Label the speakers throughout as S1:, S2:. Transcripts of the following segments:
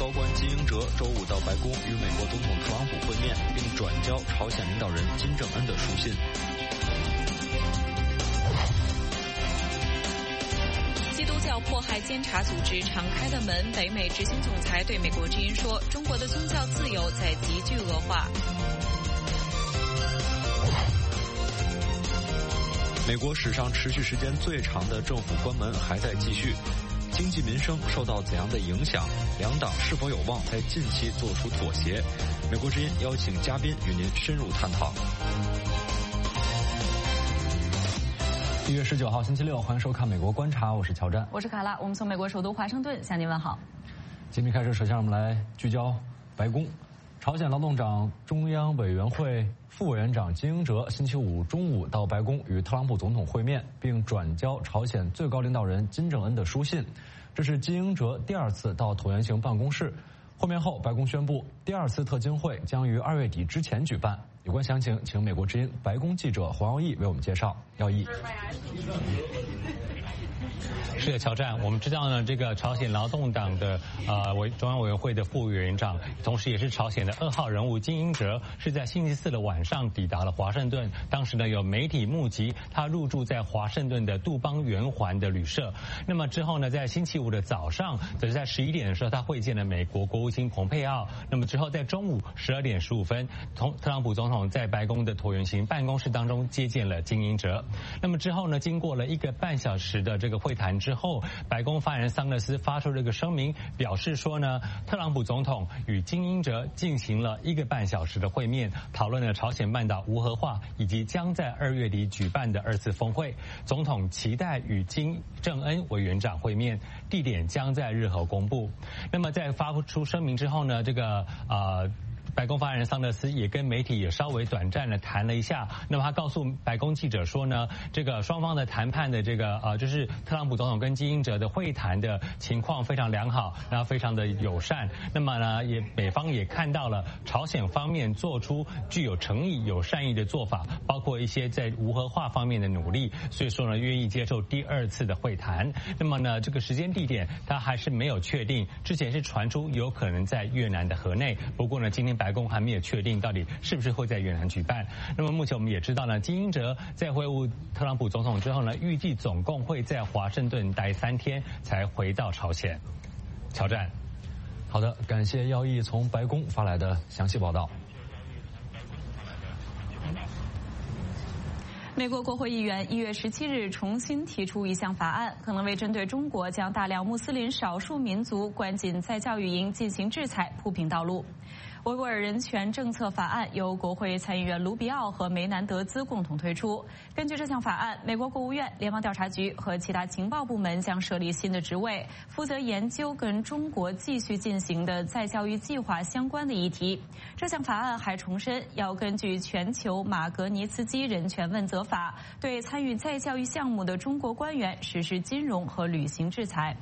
S1: 高官金英哲周五到白宫与美国总统特朗普会面，并转交朝鲜领导人金正恩的书信。
S2: 基督教迫害监察组织敞开的门，北美执行总裁对美国之音说：“中国的宗教自由在急剧恶化。”
S1: 美国史上持续时间最长的政府关门还在继续，经济民生受到怎样的影响？两党是否有望在近期做出妥协？美国之音邀请嘉宾与您深入探讨。
S3: 1月19号星期六，欢迎收看《美国观察》，我是乔詹，
S4: 我是卡拉，我们从美国首都华盛顿向您问好。
S3: 节目开始，首先让我们来聚焦白宫。朝鲜劳动党中央委员会副委员长金英哲星期五中午到白宫与特朗普总统会面，并转交朝鲜最高领导人金正恩的书信。这是金英哲第二次到椭圆形办公室。会面后，白宫宣布第二次特金会将于2月底之前举办。有关详情，请美国之音白宫记者黄耀义为我们介绍。耀义。
S5: 是的，乔战，我们知道呢，这个朝鲜劳动党的中央委员会的副委员长，同时也是朝鲜的2号人物金英哲，是在星期四的晚上抵达了华盛顿。当时呢，有媒体目击他入住在华盛顿的杜邦圆环的旅社。那么之后呢，在星期五的早上，则是在11点的时候，他会见了美国国务卿蓬佩奥。那么之后在中午12点15分，特朗普总统在白宫的椭圆形办公室当中接见了金英哲。那么之后呢，经过了1个半小时的这个会谈之后，白宫发言人桑德斯发出了一个声明，表示说呢，特朗普总统与金英哲进行了1个半小时的会面，讨论了朝鲜半岛无核化以及将在2月底举办的2次峰会。总统期待与金正恩委员长会面，地点将在日后公布。那么在发出声明之后呢，这个白宫发言人桑德斯也跟媒体也稍微短暂的谈了一下。那么他告诉白宫记者说呢，这个双方的谈判的这个就是特朗普总统跟金英哲的会谈的情况非常良好，然后非常的友善。那么呢，美方也看到了朝鲜方面做出具有诚意、有善意的做法，包括一些在无核化方面的努力。所以说呢，愿意接受第2次的会谈。那么呢，这个时间地点他还是没有确定，之前是传出有可能在越南的河内，不过呢，今天白宫还没有确定到底是不是会在越南举办。那么目前我们也知道呢，金英哲在会晤特朗普总统之后呢，预计总共会在华盛顿待3天才回到朝鲜。乔战。
S3: 好的，感谢耀义从白宫发来的详细报道。
S4: 美国国会议员1月17日重新提出一项法案，可能为针对中国将大量穆斯林少数民族关进在教育营进行制裁铺平道路。维吾尔人权政策法案由国会参议员卢比奥和梅南德兹共同推出。根据这项法案，美国国务院、联邦调查局和其他情报部门将设立新的职位，负责研究跟中国继续进行的再教育计划相关的议题。这项法案还重申，要根据全球马格尼茨基人权问责法，对参与再教育项目的中国官员实施金融和旅行制裁。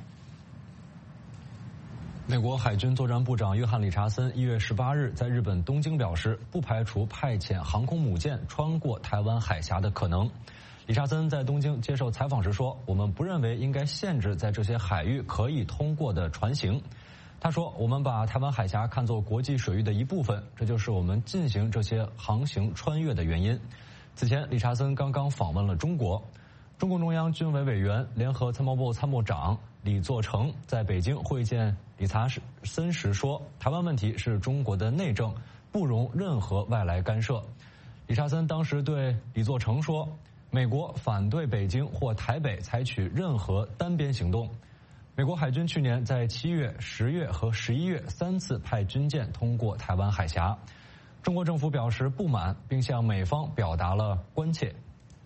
S3: 美国海军作战部长约翰·理查森1月18日在日本东京表示，不排除派遣航空母舰穿过台湾海峡的可能。理查森在东京接受采访时说：“我们不认为应该限制在这些海域可以通过的船型。”他说：“我们把台湾海峡看作国际水域的一部分，这就是我们进行这些航行穿越的原因。”此前，理查森刚刚访问了中国。中共中央军委委员、联合参谋部参谋长李作成在北京会见理查森时说：“台湾问题是中国的内政，不容任何外来干涉。”理查森当时对李作成说：“美国反对北京或台北采取任何单边行动。”美国海军去年在7月、10月和11月3次派军舰通过台湾海峡。中国政府表示不满，并向美方表达了关切。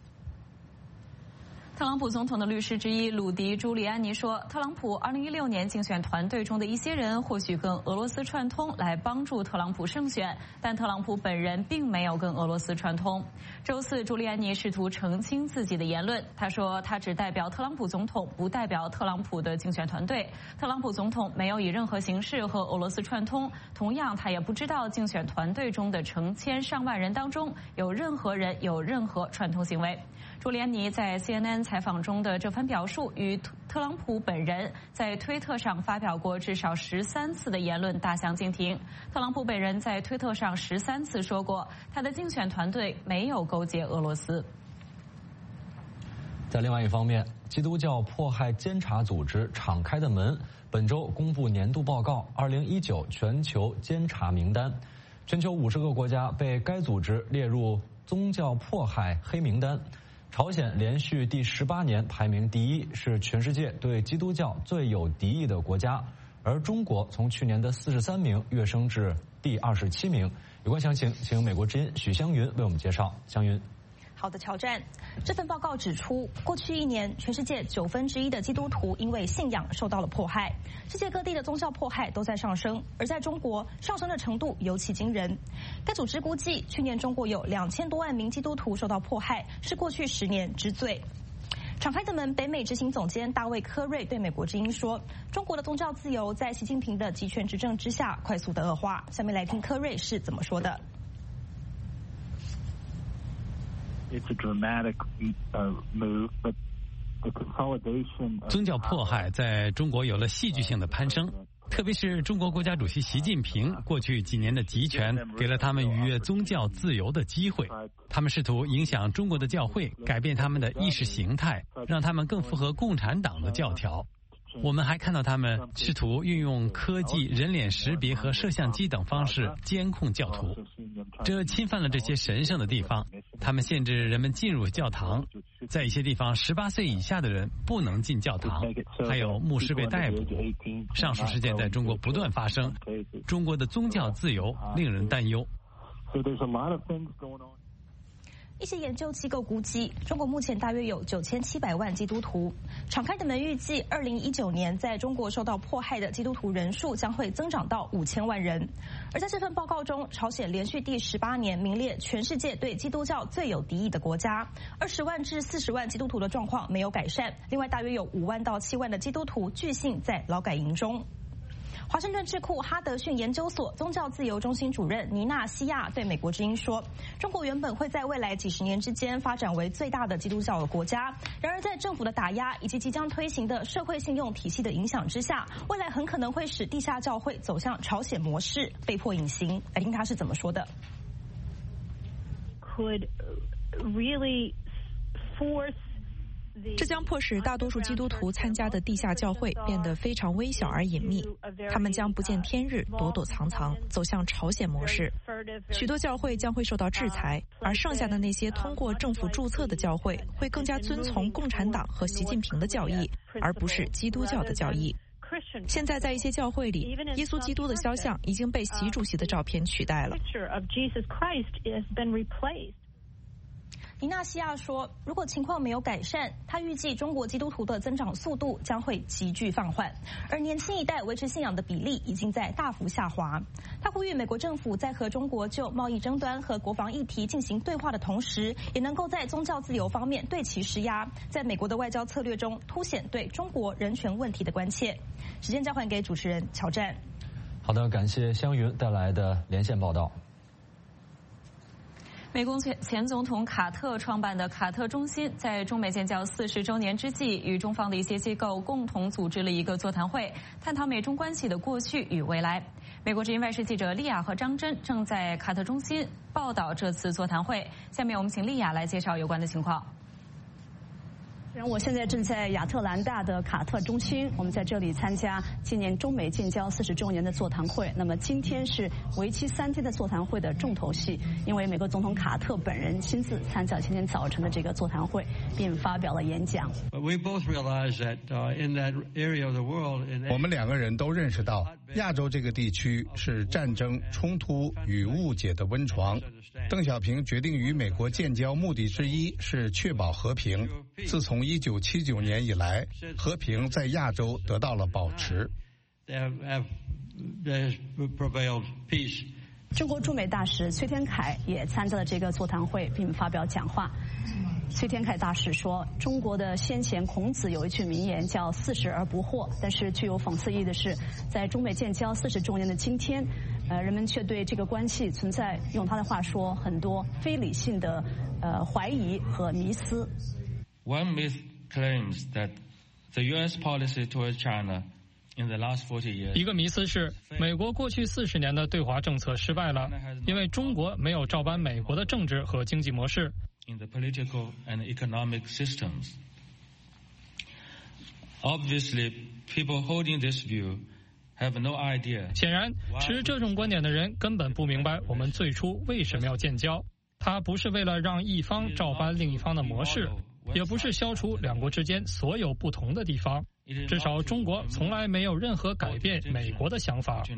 S4: 特朗普总统的律师之一鲁迪·朱利安尼说，特朗普2016年竞选团队中的一些人或许跟俄罗斯串通来帮助特朗普胜选，但特朗普本人并没有跟俄罗斯串通。周四，朱利安尼试图澄清自己的言论，他说他只代表特朗普总统，不代表特朗普的竞选团队。特朗普总统没有以任何形式和俄罗斯串通，同样他也不知道竞选团队中的成千上万人当中有任何人有任何串通行为。朱利安尼在 CNN 采访中的这番表述，与特朗普本人在推特上发表过至少13次的言论大相径庭。特朗普本人在推特上13次说过，他的竞选团队没有勾结俄罗斯。
S3: 在另外一方面，基督教迫害监察组织敞开的门本周公布年度报告2019全球监察名单，全球50个国家被该组织列入宗教迫害黑名单。朝鲜连续第18年排名第一，是全世界对基督教最有敌意的国家，而中国从去年的43名跃升至第27名。有关详情，请美国之音许湘云为我们介绍。湘云。
S6: 好的，乔战。这份报告指出，过去1年，全世界1/9的基督徒因为信仰受到了迫害。世界各地的宗教迫害都在上升，而在中国，上升的程度尤其惊人。该组织估计，去年中国有2000多万名基督徒受到迫害，是过去10年之最。敞开的门北美执行总监大卫·科瑞对美国之音说：“中国的宗教自由在习近平的集权执政之下快速的恶化。”下面来听科瑞是怎么说的。
S7: It's a dramatic move, but the consolidation.
S8: 宗教迫害在中国有了戏剧性的攀升，特别是中国国家主席习近平过去几年的集权，给了他们逾越宗教自由的机会。他们试图影响中国的教会，改变他们的意识形态，让他们更符合共产党的教条。我们还看到他们试图运用科技、人脸识别和摄像机等方式监控教徒，这侵犯了这些神圣的地方。他们限制人们进入教堂，在一些地方18岁以下的人不能进教堂，还有牧师被逮捕。上述事件在中国不断发生，中国的宗教自由令人担忧。
S6: 一些研究机构估计，中国目前大约有9700万基督徒。敞开的门预计，2019年在中国受到迫害的基督徒人数将会增长到5000万人。而在这份报告中，朝鲜连续第18年名列全世界对基督教最有敌意的国家。20万至40万基督徒的状况没有改善，另外大约有5万到7万的基督徒据信在劳改营中。华盛顿智库哈德逊研究所宗教自由中心主任尼娜西亚对美国之音说：“中国原本会在未来几十年之间发展为最大的基督教的国家，然而在政府的打压以及即将推行的社会信用体系的影响之下，未来很可能会使地下教会走向朝鲜模式，被迫隐形。”来听他是怎么说的。
S9: Could really force
S10: 这将迫使大多数基督徒参加的地下教会变得非常微小而隐秘，他们将不见天日，躲躲藏藏，走向朝鲜模式。许多教会将会受到制裁，而剩下的那些通过政府注册的教会会更加遵从共产党和习近平的教义，而不是基督教的教义。现在在一些教会里，耶稣基督的肖像已经被习主席的照片取代了。
S6: 尼娜西亚说，如果情况没有改善，他预计中国基督徒的增长速度将会急剧放缓，而年轻一代维持信仰的比例已经在大幅下滑。他呼吁美国政府在和中国就贸易争端和国防议题进行对话的同时，也能够在宗教自由方面对其施压，在美国的外交策略中凸显对中国人权问题的关切。时间交还给主持人乔战。
S3: 好的，感谢湘云带来的连线报道。
S4: 美国前总统卡特创办的卡特中心在中美建交40周年之际，与中方的一些机构共同组织了一个座谈会，探讨美中关系的过去与未来。美国之音外事记者丽亚和张真正在卡特中心报道这次座谈会。下面我们请丽亚来介绍有关的情况。
S11: 我现在正在亚特兰大的卡特中心，我们在这里参加今年中美建交40周年的座谈会。那么今天是为期3天的座谈会的重头戏，因为美国总统卡特本人亲自参加今天早晨的这个座谈会，并发表了演讲。
S12: 我们两个人都认识到，亚洲这个地区是战争、冲突与误解的温床。邓小平决定与美国建交目的之一是确保和平。自从1979年以来，和平在亚洲得到了保持。
S11: 中国驻美大使崔天凯也参加了这个座谈会，并发表讲话。崔天凯大使说，中国的先贤孔子有一句名言叫40而不惑，但是具有讽刺意义的是，在中美建交40周年的今天，人们却对这个关系存在，用他的话说，很多非理性的怀疑和迷思。
S13: One myth claims that the U.S. policy towards China in the last 40 years.
S14: 一个迷思是，美国过去40年的对华政策失败了，因为中国没有照搬美国的政治和经济模式。
S13: In the political and economic systems. Obviously, people holding this view have no idea.
S14: 显然，持这种观点的人根本不明白我们最初为什么要建交。它不是为了让一方照搬另一方的模式，也不是消除两国之间所有不同的地方。至少中国从来没有任何改变美国的想法。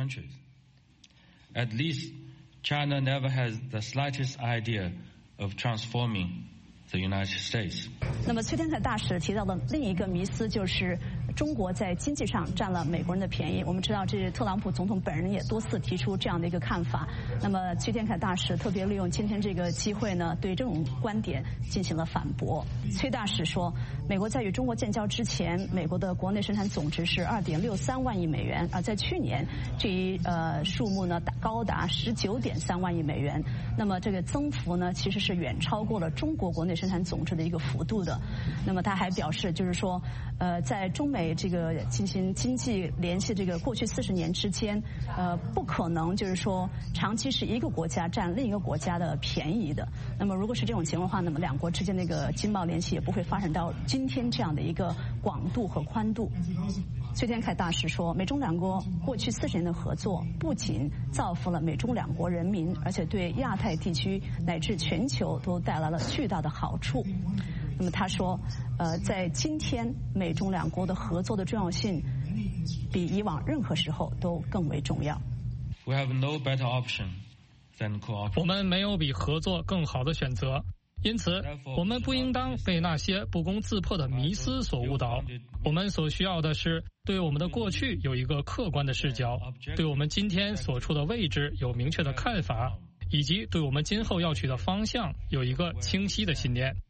S13: At least, China never has the slightest idea of transforming the United States.
S11: 那么崔天凯大使提到的另一个迷思就是中国在经济上占了美国人的便宜。我们知道，这特朗普总统本人也多次提出这样的一个看法。那么崔天凯大使特别利用今天这个机会呢，对这种观点进行了反驳。崔大使说，美国在与中国建交之前，美国的国内生产总值是2.63万亿美元，而在去年这一数目呢高达19.3万亿美元。那么这个增幅呢，其实是远超过了中国国内生产总值的一个幅度的。那么他还表示，就是说，在中美这个进行经济联系这个过去40年之间，不可能就是说长期是一个国家占另一个国家的便宜的。那么如果是这种情况的话，那么两国之间那个经贸联系也不会发展到今天这样的一个广度和宽度。崔天凯大使说，美中两国过去40年的合作不仅造福了美中两国人民，而且对亚太地区乃至全球都带来了巨大的好处。那么他说，在今天美中两国的合作的重要性比以往任何时候都更为重要。
S13: We have no better option than cooperation.
S14: 我们没有比合作更好的选择。因此，我们不应当被那些不攻自破的迷思所误导。我们所需要的是对我们的过去有一个客观的视角，对我们今天所处的位置有明确的看法，以及对我们今后要去的方向有一个清晰的信念。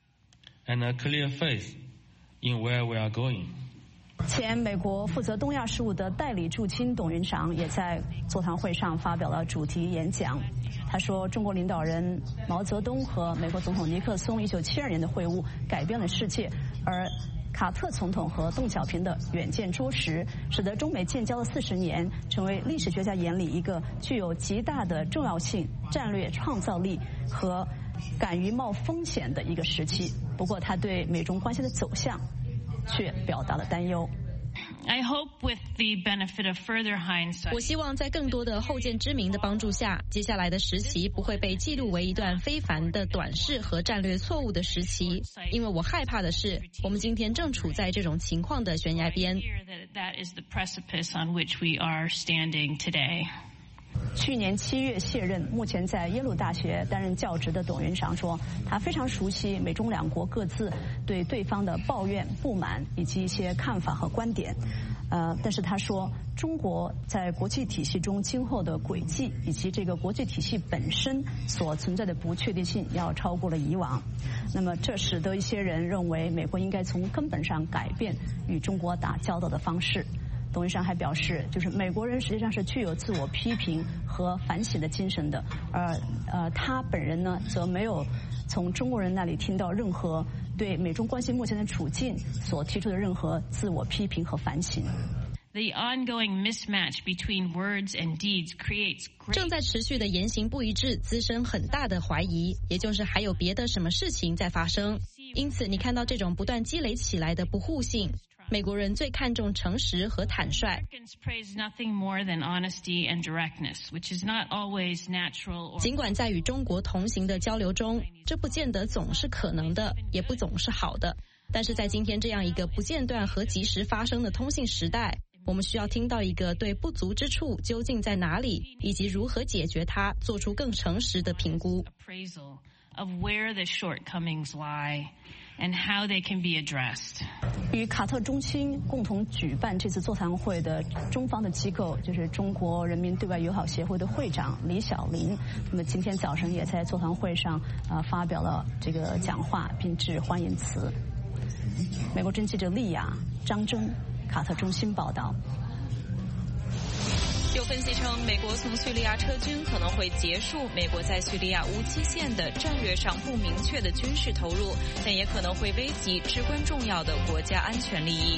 S13: And a clear faith in where we are going.
S11: 前美国负责东亚事务的代理驻青董云裳也在座谈会上发表了主题演讲。他说，中国领导人毛泽东和美国总统尼克松1972年的会晤改变了世界，而卡特总统和邓小平的远见卓识，使得中美建交的40年成为历史学家眼里一个具有极大的重要性、战略创造力和敢于冒风险的一个时期。不过，他对美中关系的走向却表达了担忧。
S15: 我希望在更多的后见之明的帮助下，接下来的时期不会被记录为一段非凡的短视和战略错误的时期，因为我害怕的是，我们今天正处在这种情况的悬崖边。
S11: 去年7月卸任，目前在耶鲁大学担任教职的董云裳说，他非常熟悉美中两国各自对对方的抱怨、不满以及一些看法和观点。但是他说，中国在国际体系中今后的轨迹以及这个国际体系本身所存在的不确定性要超过了以往。那么这使得一些人认为，美国应该从根本上改变与中国打交道的方式。董云裳还表示，就是美国人实际上是具有自我批评和反省的精神的，而他本人呢，则没有从中国人那里听到任何对美中关系目前的处境所提出的任何自我批评和反省。
S15: 正在持续的言行不一致滋生很大的怀疑，也就是还有别的什么事情在发生。因此，你看到这种不断积累起来的不互信。美国人最看重诚实和坦率。尽管在与中国同行的交流中，这不见得总是可能的，也不总是好的。但是在今天这样一个不间断和及时发生的通信时代，我们需要听到一个对不足之处究竟在哪里，以及如何解决它，做出更诚实的评估。
S16: And how they can be addressed.
S11: 与卡特中心共同举办这次座谈会的中方的机构就是中国人民对外友好协会的会长李小林。那么今天早上也在座谈会上发表了这个讲话，并致欢迎词。美国之音记者丽亚、张真，卡特中心报道。
S2: 有分析称，美国从叙利亚撤军可能会结束美国在叙利亚无期限的战略上不明确的军事投入，但也可能会危及至关重要的国家安全利益。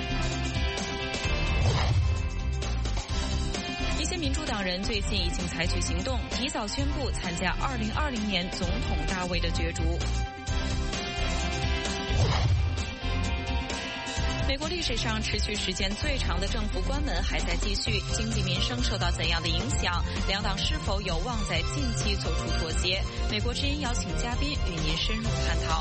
S2: 一些民主党人最近已经采取行动，提早宣布参加2020年总统大位的角逐。美国历史上持续时间最长的政府关门还在继续，经济民生受到怎样的影响？两党是否有望在近期做出妥协？美国之音邀请嘉宾与您深入探讨。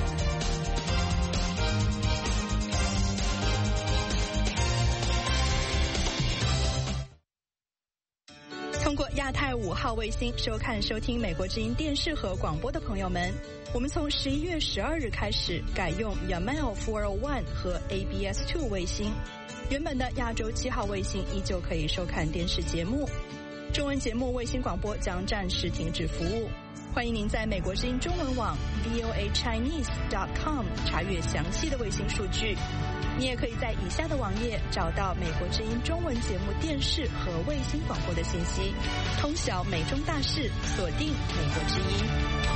S17: 通过亚太5号卫星收看收听美国之音电视和广播的朋友们，我们从11月12日开始改用 Yamal 401和 ABS2 卫星，原本的亚洲7号卫星依旧可以收看电视节目。中文节目卫星广播将暂时停止服务，欢迎您在美国之音中文网 voachinese.com 查阅详细的卫星数据。你也可以在以下的网页找到美国之音中文节目电视和卫星广播的信息，通晓美中大事，锁定美国之音。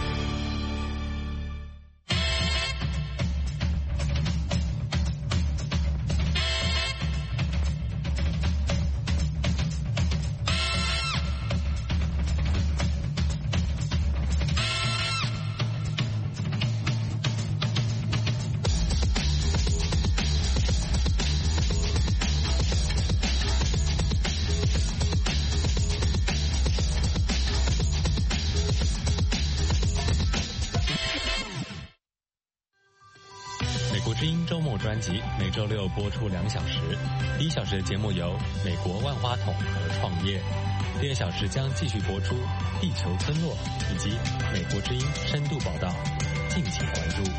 S5: 专辑每周六播出2小时，第1小时的节目有美国万花筒和创业，第2小时将继续播出地球村落以及美国之音深度报道，敬请关注。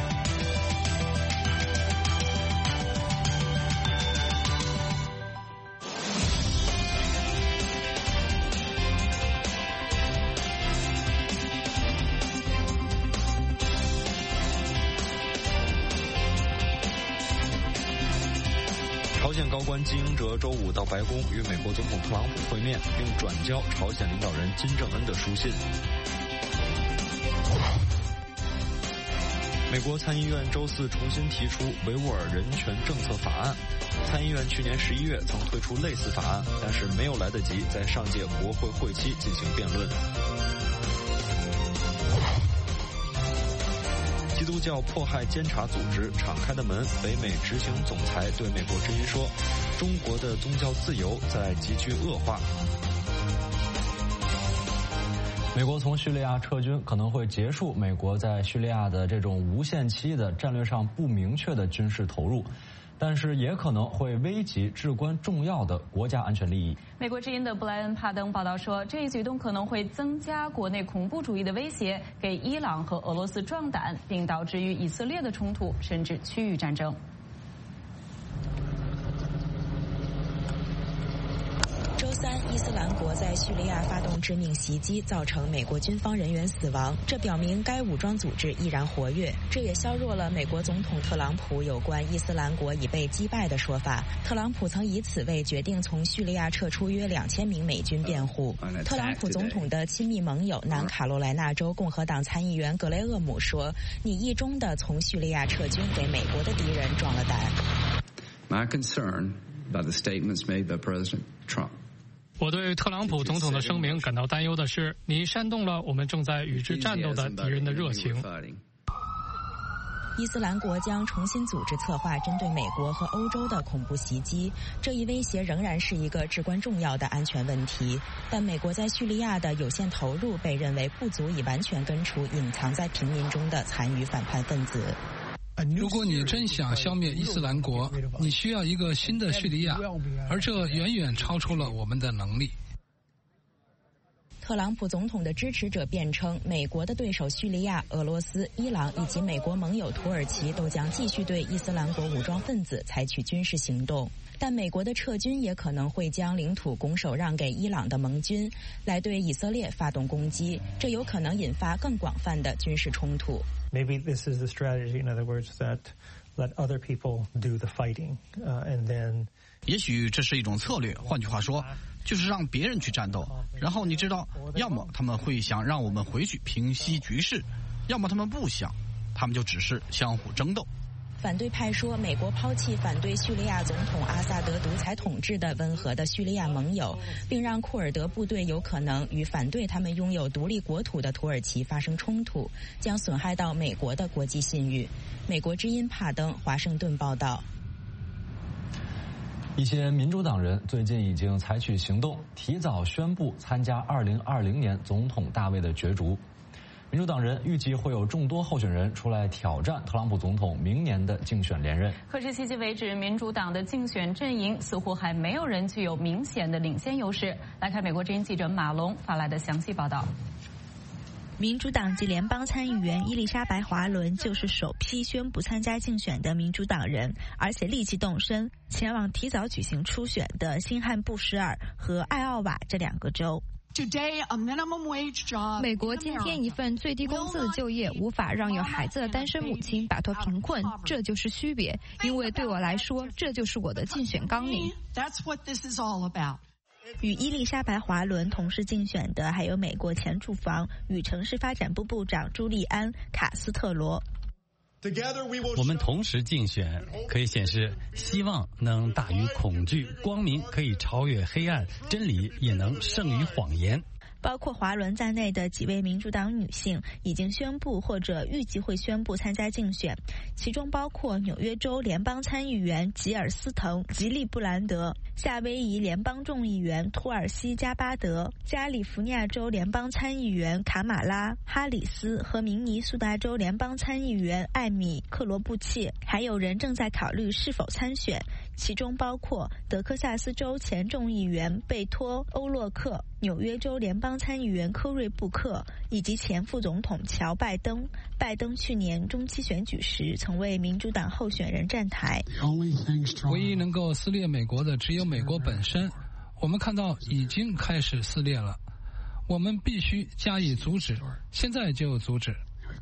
S1: 朝鲜高官金英哲周五到白宫与美国总统特朗普会面，并转交朝鲜领导人金正恩的书信。美国参议院周四重新提出维吾尔人权政策法案。参议院去年11月曾推出类似法案，但是没有来得及在上届国会会期进行辩论。基督教迫害监察组织敞开的门北美执行总裁对美国之音说，中国的宗教自由在急剧恶化。
S3: 美国从叙利亚撤军可能会结束美国在叙利亚的这种无限期的战略上不明确的军事投入，但是也可能会危及至关重要的国家安全利益。
S4: 美国之音的布莱恩·帕登报道说，这一举动可能会增加国内恐怖主义的威胁，给伊朗和俄罗斯壮胆，并导致与以色列的冲突甚至区域战争。
S10: 周三，伊斯兰国在叙利亚发动致命袭击，造成美国军方人员死亡，这表明该武装组织依然活跃。这也削弱了美国总统特朗普有关伊斯兰国已被击败的说法。特朗普曾以此为决定从叙利亚撤出约2000名美军辩护。特朗普总统的亲密盟友南卡罗来纳州共和党参议员格雷厄姆说：“你意中的从叙利亚撤军给美国的敌人壮了胆。”
S18: My concern about the statements made by President Trump.
S14: 我对特朗普总统的声明感到担忧的是，你煽动了我们正在与之战斗的敌人的热情。
S10: 伊斯兰国将重新组织策划针对美国和欧洲的恐怖袭击，这一威胁仍然是一个至关重要的安全问题。但美国在叙利亚的有限投入被认为不足以完全根除隐藏在平民中的残余反叛分子。
S19: 如果你真想消灭伊斯兰国，你需要一个新的叙利亚，而这远远超出了我们的能力。
S10: 特朗普总统的支持者辩称，美国的对手叙利亚、俄罗斯、伊朗以及美国盟友土耳其都将继续对伊斯兰国武装分子采取军事行动。但美国的撤军也可能会将领土拱手让给伊朗的盟军，来对以色列发动攻击，这有可能引发更广泛的军事冲突。
S20: Maybe this is the strategy, in other words, that let other people do the fighting, and then.
S21: 也许这是一种策略，换句话说，就是让别人去战斗。然后你知道，要么他们会想让我们回去平息局势，要么他们不想，他们就只是相互争斗。
S22: 反对派说，美国抛弃反对叙利亚总统阿萨德独裁统治的温和的叙利亚盟友，并让库尔德部队有可能与反对他们拥有独立国土的土耳其发生冲突，将损害到美国的国际信誉。美国之音帕登华盛顿报道。
S3: 一些民主党人最近已经采取行动，提早宣布参加2020年总统大位的角逐。民主党人预计会有众多候选人出来挑战特朗普总统明年的竞选连任。
S4: 可是迄今为止，民主党的竞选阵营似乎还没有人具有明显的领先优势。来看美国之音记者马龙发来的详细报道。
S22: 民主党籍联邦参议员伊丽莎白·华伦就是首批宣布参加竞选的民主党人，而且立即动身前往提早举行初选的新罕布什尔和艾奥瓦这2个州。
S23: 美国今天一份最低工资的就业无法让有孩子的单身母亲摆脱贫困，这就是区别。因为对我来说，这就是我的竞选纲领。
S22: 与伊丽莎白·华伦同时竞选的还有美国前住房与城市发展部部长朱利安·卡斯特罗。
S8: 我们同时竞选，可以显示希望能大于恐惧，光明可以超越黑暗，真理也能胜于谎言。
S22: 包括华伦在内的几位民主党女性已经宣布或者预计会宣布参加竞选，其中包括纽约州联邦参议员吉尔斯滕·吉利布兰德、夏威夷联邦众议员托尔西加巴德、加利福尼亚州联邦参议员卡马拉·哈里斯和明尼苏达州联邦参议员艾米·克罗布切。还有人正在考虑是否参选，其中包括德克萨斯州前众议员贝托·欧洛克、纽约州联邦参议员科瑞布克以及前副总统乔·拜登。拜登去年中期选举时曾为民主党候选人站台。
S19: 唯一能够撕裂美国的只有美国本身，我们看到已经开始撕裂了，我们必须加以阻止，现在就阻止。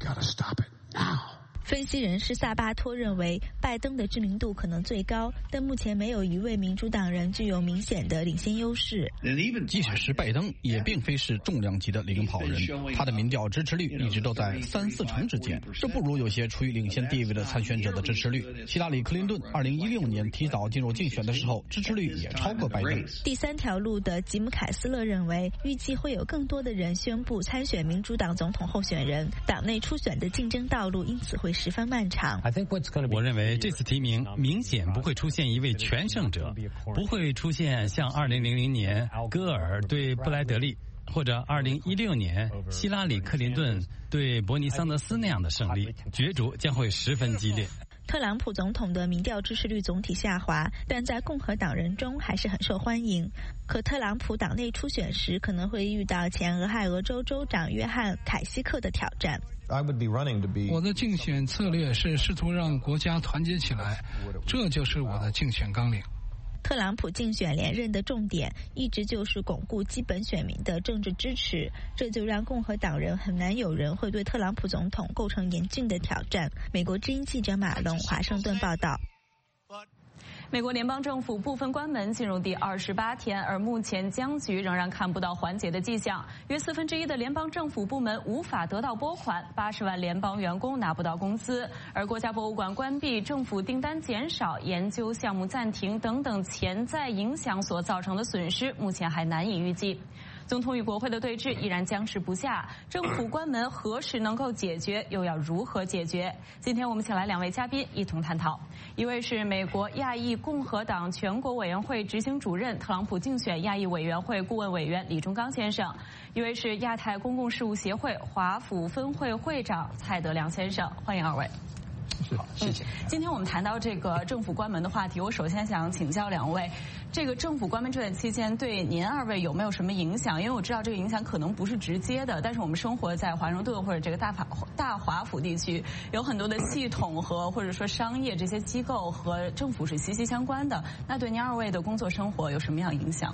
S22: 分析人士萨巴托认为，拜登的知名度可能最高，但目前没有一位民主党人具有明显的领先优势。
S21: 即使是拜登，也并非是重量级的领跑人，他的民调支持率一直都在3-4成之间，这不如有些处于领先地位的参选者的支持率。希拉里·克林顿2016年提早进入竞选的时候，支持率也超过拜登。
S22: 第三条路的吉姆·凯斯勒认为，预计会有更多的人宣布参选民主党总统候选人，党内初选的竞争道路因此会十分漫长。
S8: 我认为这次提名明显不会出现一位全胜者，不会出现像2000年戈尔对布莱德利，或者2016年希拉里·克林顿对伯尼·桑德斯那样的胜利，角逐将会十分激烈。
S22: 特朗普总统的民调支持率总体下滑，但在共和党人中还是很受欢迎。可特朗普党内初选时可能会遇到前俄亥俄州州长约翰·凯西克的挑战。
S19: 我的竞选策略是试图让国家团结起来，这就是我的竞选纲领。
S22: 特朗普竞选连任的重点一直就是巩固基本选民的政治支持，这就让共和党人很难有人会对特朗普总统构成严峻的挑战。美国之音记者马龙华盛顿报道。
S4: 美国联邦政府部分关门进入第28天，而目前僵局仍然看不到缓解的迹象。约1/4的联邦政府部门无法得到拨款，80万联邦员工拿不到工资，而国家博物馆关闭、政府订单减少、研究项目暂停等等潜在影响所造成的损失，目前还难以预计。总统与国会的对峙依然僵持不下，政府关门何时能够解决，又要如何解决？今天我们请来2位嘉宾一同探讨。一位是美国亚裔共和党全国委员会执行主任、特朗普竞选亚裔委员会顾问委员李忠刚先生，一位是亚太公共事务协会华府分会会长蔡德良先生。欢迎2位。
S3: 好，谢谢。
S4: 今天我们谈到这个政府关门的话题，我首先想请教2位，这个政府关门这段期间对您2位有没有什么影响？因为我知道这个影响可能不是直接的，但是我们生活在华盛顿或者这个大华府地区，有很多的系统和或者说商业这些机构和政府是息息相关的。那对您2位的工作生活有什么样影响？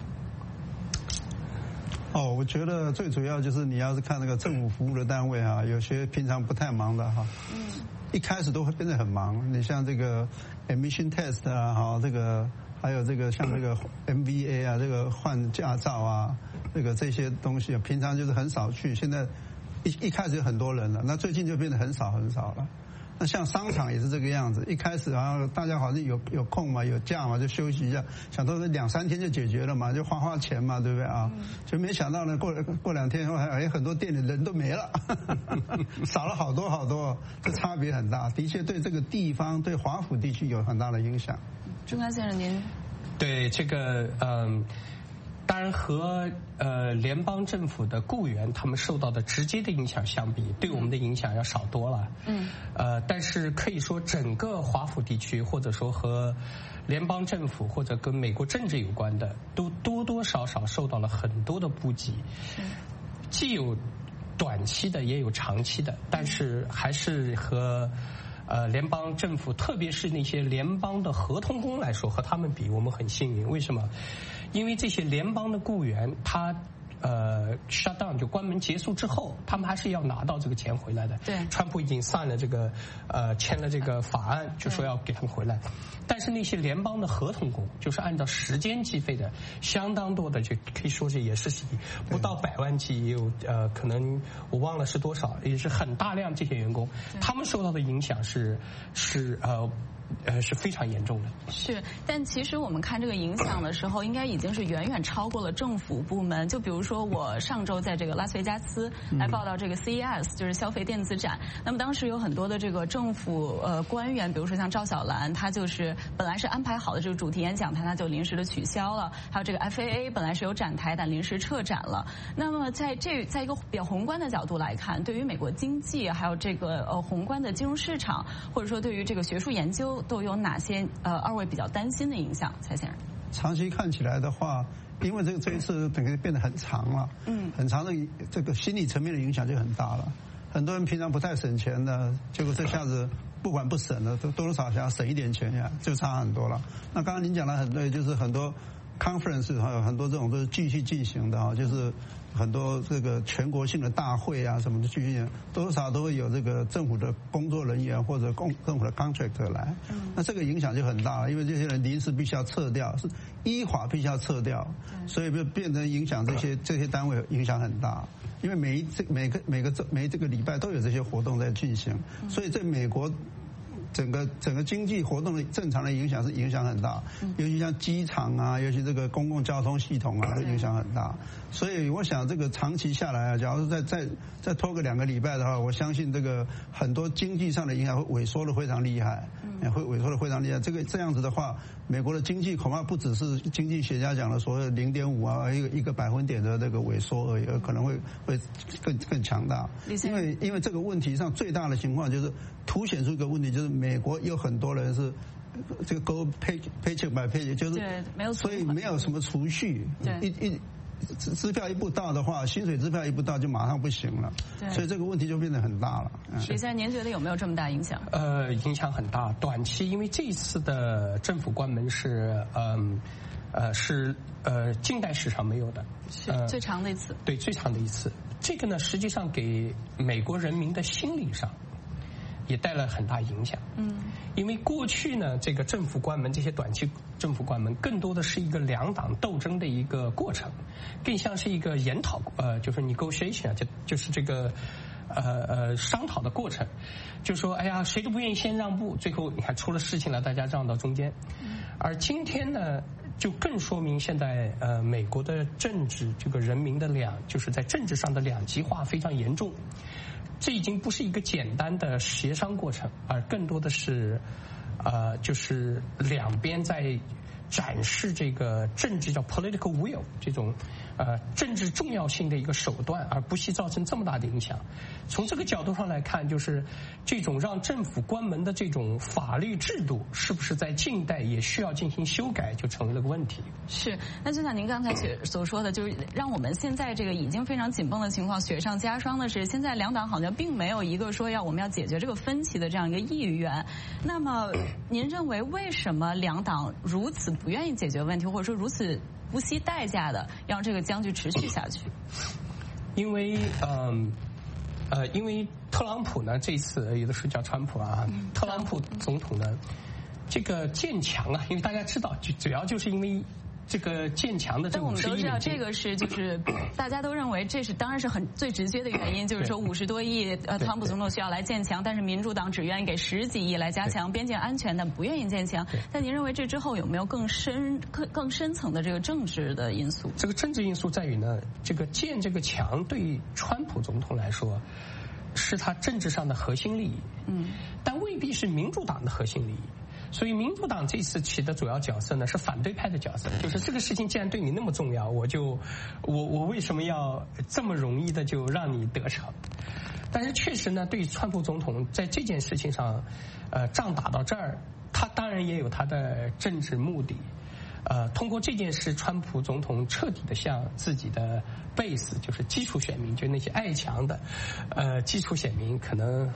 S24: 我觉得最主要就是你要是看那个政府服务的单位啊，有些平常不太忙的哈，
S6: 一开始都会变得很忙。你像这个 emission test 啊，哈，这个还有这个像这个 MVA 啊，这个换驾照啊，这些东西，平常就是很少去，现在一开始有很多人了，那最近就变得很少了。那像商场也是这个样子，一开始大家好像有空嘛，有假嘛，就休息一下，想都是2-3天就解决了嘛，就花钱嘛，对不对啊？就没想到呢，过2天后还很多店里人都没了，少了好多，这差别很大，的确对这个地方对华府地区有很大的影响。
S4: 钟刚先生，您
S7: 对这个当然和联邦政府的雇员他们受到的直接的影响相比，对我们的影响要少多了。但是可以说整个华府地区，或者说和联邦政府或者跟美国政治有关的，都多多少少受到了很多的波及，既有短期的，也有长期的，但是还是和联邦政府，特别是那些联邦的合同工来说，和他们比，我们很幸运。为什么？因为这些联邦的雇员，他shut down 就关门结束之后，他们还是要拿到这个钱回来的。
S4: 对，
S7: 川普已经签了这个法案，就说要给他们回来。但是那些联邦的合同工，就是按照时间计费的，相当多的，就可以说是也是不到100万计，也有可能我忘了是多少，也是很大量这些员工，他们受到的影响是非常严重的。
S4: 是，但其实我们看这个影响的时候，应该已经是远远超过了政府部门。就比如说，我上周在这个拉斯维加斯来报道这个 CES， 就是消费电子展。那么当时有很多的这个政府官员，比如说像赵小兰，他就是本来是安排好的这个主题演讲台，他就临时的取消了。还有这个 FAA 本来是有展台，但临时撤展了。那么在一个比较宏观的角度来看，对于美国经济，还有这个宏观的金融市场，或者说对于这个学术研究，都有哪些二位比较担心的影响？蔡先生，
S6: 长期看起来的话，因为这一次等于变得很长了，很长的这个心理层面的影响就很大了。很多人平常不太省钱的，结果这下子不管不省了，都多多少少想省一点钱呀，就差很多了。那刚刚您讲的很对，就是很多 conference 还有很多这种都是继续进行的哈，就是很多这个全国性的大会啊什么的继续，多多少少都会有这个政府的工作人员或者政府的 contractor 来，那这个影响就很大了，因为这些人临时必须要撤掉，是依法必须要撤掉，所以就变成影响这些单位影响很大，因为每这个礼拜都有这些活动在进行，所以在美国整个经济活动的正常的影响是影响很大，尤其像机场啊，尤其这个公共交通系统啊，都影响很大。所以我想这个长期下来啊，假如是再拖个2个礼拜的话，我相信这个很多经济上的影响会萎缩的非常厉害，会萎缩的非常厉害。这样子的话，美国的经济恐怕不只是经济学家讲的所谓0.5啊一个百分点的这个萎缩而已，可能会更强大。因为这个问题上最大的情况就是凸显出一个问题，就是美国有很多人是这个 go paycheck by paycheck， 就是所以没有什么储蓄，支票一不到的话，薪水支票一不到就马上不行了，所以这个问题就变得很大了。
S4: 李先生，您觉得有没有这么大影响？
S7: 影响很大。短期，因为这一次的政府关门是近代史上没有的，
S4: 是最长的一次。
S7: 对，最长的一次。这个呢，实际上给美国人民的心理上也带来很大影响。因为过去呢，这个政府关门，这些短期政府关门，更多的是一个2党斗争的一个过程，更像是一个研讨，就是 negotiation， 就是这个商讨的过程。就说哎呀，谁都不愿意先让步，最后你看出了事情了，大家让到中间。而今天呢，就更说明现在美国的政治这个人民的就是在政治上的两极化非常严重。这已经不是一个简单的协商过程，而更多的是就是两边在展示这个政治叫 political will 这种政治重要性的一个手段，而不惜造成这么大的影响。从这个角度上来看，就是这种让政府关门的这种法律制度，是不是在近代也需要进行修改，就成为了个问题。
S4: 是，那就像您刚才所说的，就是让我们现在这个已经非常紧绷的情况雪上加霜的是，现在两党好像并没有一个说我们要解决这个分歧的这样一个意愿。那么您认为为什么两党如此不愿意解决问题，或者说如此不惜代价的让这个僵局持续下去？
S7: 因为因为特朗普呢，这次有的时候叫川普啊，特朗普总统呢，这个建墙啊，因为大家知道，主要就是因为这个建墙的这
S4: 但我们都知道，这个是就是大家都认为这是当然是最直接的原因，就是说50多亿特朗普总统需要来建墙，但是民主党只愿意给10几亿来加强边界安全，但不愿意建墙。但您认为这之后有没有更深层的这个政治的因素？
S7: 这个政治因素在于呢，这个建这个墙对川普总统来说是他政治上的核心利益，但未必是民主党的核心利益。所以民主党这次起的主要角色呢是反对派的角色，就是这个事情既然对你那么重要，我为什么要这么容易的就让你得逞？但是确实呢，对川普总统在这件事情上，仗打到这儿，他当然也有他的政治目的。通过这件事，川普总统彻底的向自己的 base， 就是基础选民，就那些爱墙的基础选民，可能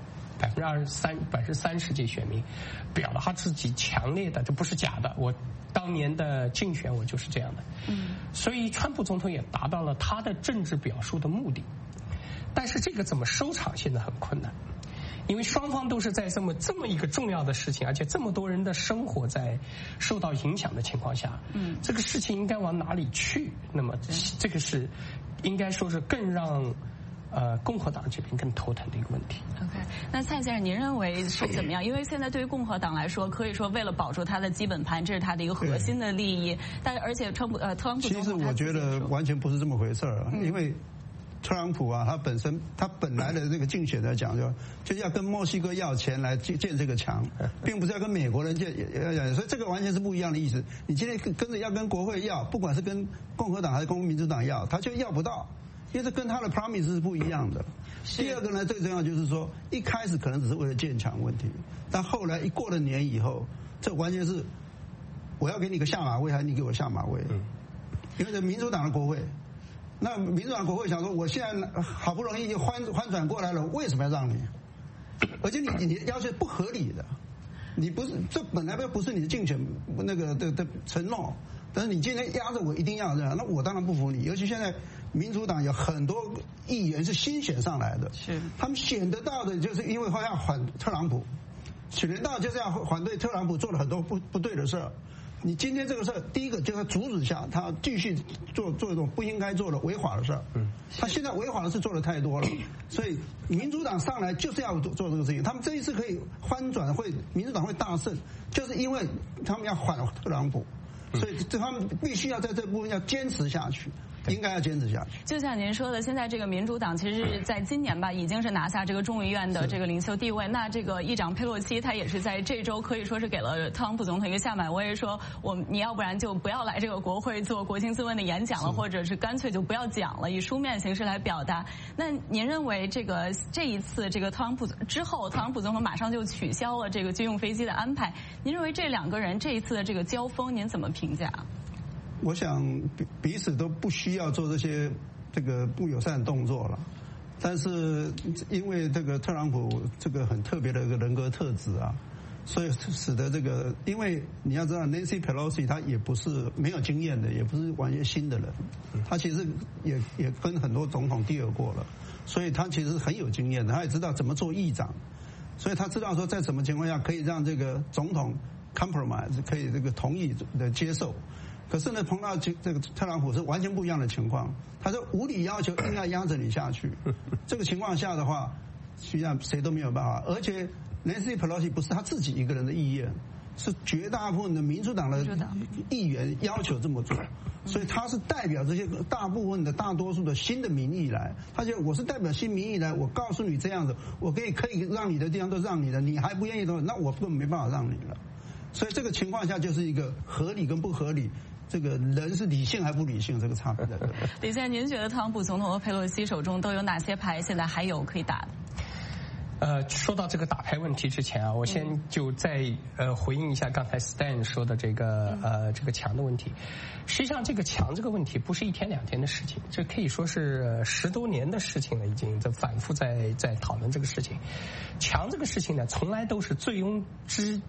S7: 30%这选民表达他自己强烈的，这不是假的，我当年的竞选我就是这样的。所以川普总统也达到了他的政治表述的目的，但是这个怎么收场现在很困难，因为双方都是在这么一个重要的事情，而且这么多人的生活在受到影响的情况下，这个事情应该往哪里去？那么这个是应该说是更让共和党这边更头疼的一个问题。
S4: OK， 那蔡先生，您认为是怎么样？因为现在对于共和党来说，可以说为了保住他的基本盘，这是他的一个核心的利益。但而且特朗普
S6: 其实我觉得完全不是这么回事儿，因为特朗普啊，他本来的这个竞选来讲，就要跟墨西哥要钱来建这个墙，并不是要跟美国人建，所以这个完全是不一样的意思。你今天跟着要跟国会要，不管是跟共和党还是跟民主党要，他就要不到。因为这跟他的 promise 是不一样的。第二个呢，最重要就是说，一开始可能只是为了建墙问题，但后来一过了年以后，这完全是我要给你个下马威，还是你给我下马威？因为这民主党的国会，那民主党的国会想说，我现在好不容易就翻转过来了，为什么要让你？而且你要求不合理的，你不是这本来不是你的竞选那个的承诺，但是你今天压着我一定要这样，那我当然不服你。尤其现在民主党有很多议员是新选上来的，是他们选得到的，就是因为他要反特朗普，选得到就是要反对特朗普做了很多不对的事儿。你今天这个事儿，第一个就要阻止下他继续做一种不应该做的违法的事儿。他现在违法的事做的太多了，所以民主党上来就是要做这个事情。他们这一次可以翻转，民主党会大胜，就是因为他们要反特朗普，所以他们必须要在这部分要坚持下去。应该要坚持下去。
S4: 就像您说的，现在这个民主党其实是在今年吧，已经是拿下这个众议院的这个领袖地位。那这个议长佩洛西，他也是在这周可以说是给了特朗普总统一个下马威，说你要不然就不要来这个国会做国情咨文的演讲了，或者是干脆就不要讲了，以书面形式来表达。那您认为这一次这个特朗普之后，特朗普总统马上就取消了这个军用飞机的安排，您认为这两个人这一次的这个交锋，您怎么评价？
S6: 我想彼此都不需要做这个不友善的动作了，但是因为这个特朗普这个很特别的一个人格特质啊，所以使得因为你要知道 Nancy Pelosi 她也不是没有经验的，也不是完全新的人，她其实也跟很多总统deal过了，所以她其实很有经验的，她也知道怎么做议长，所以她知道说在什么情况下可以让这个总统 compromise 可以同意的接受。可是呢，碰到这个特朗普是完全不一样的情况，他说无理要求硬要压着你下去，这个情况下的话，实际上谁都没有办法。而且 Nancy Pelosi 不是他自己一个人的意愿，是绝大部分的民主党的议员要求这么做，所以他是代表这些大部分的大多数的新的民意来。他就我是代表新民意来，我告诉你这样子，我可以让你的地方都让你的，你还不愿意的话，那我根本没办法让你了。所以这个情况下就是一个合理跟不合理。这个人是理性还不理性，这个差别在这。
S4: 李先生，您觉得特朗普总统和佩洛西手中都有哪些牌现在还有可以打的？
S7: 说到这个打牌问题之前啊，我先就再回应一下刚才 Stan 说的这个墙的问题。实际上，这个墙这个问题不是一天两天的事情，这可以说是10多年的事情了，已经在反复在讨论这个事情。墙这个事情呢，从来都是醉翁之